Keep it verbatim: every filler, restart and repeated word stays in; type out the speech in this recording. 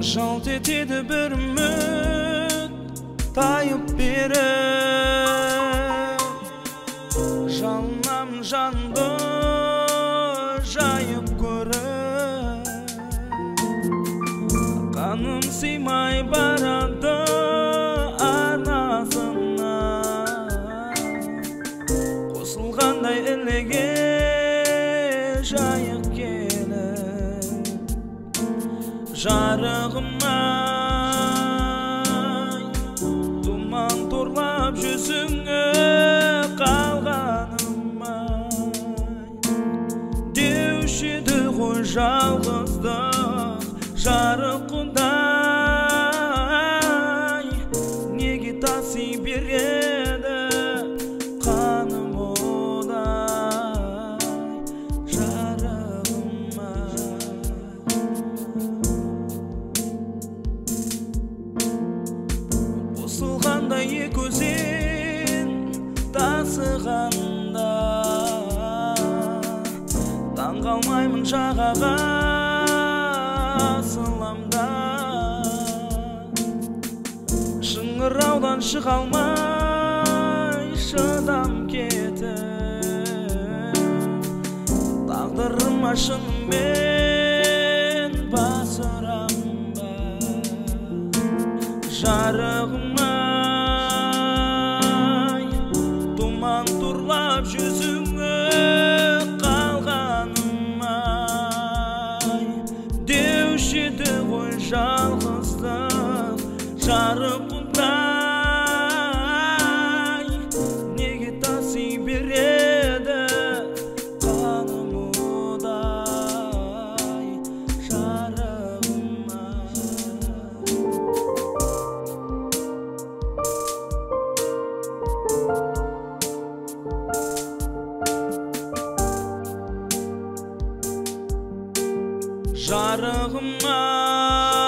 Жалт етеді бір үміт тайып беріп, жалынам жанды жайып көріп, қаным сыймай барады анасына, қосылғандай іліге жайық келіп. Жарығым-ай, тұман торлап жүзіңе қалғаным-ай, деуші еді ғой жалғыздық жарық құдай, неге таси береді қаным одай. Қосылғандай екі өзен тасығанда, таң қалмаймын жағаға асыламда, шыңыраудан шыға алмай шыдам кетіп, тағдырыма шынымен бас ұрам ба. Жарығым-ай, тұман торлап жүзіңе қалғаным-ай, деуші еді ғой жалғыздық жарық құдай, неге таси береді қаным одай. Жарығым-ай, жарығым-ай.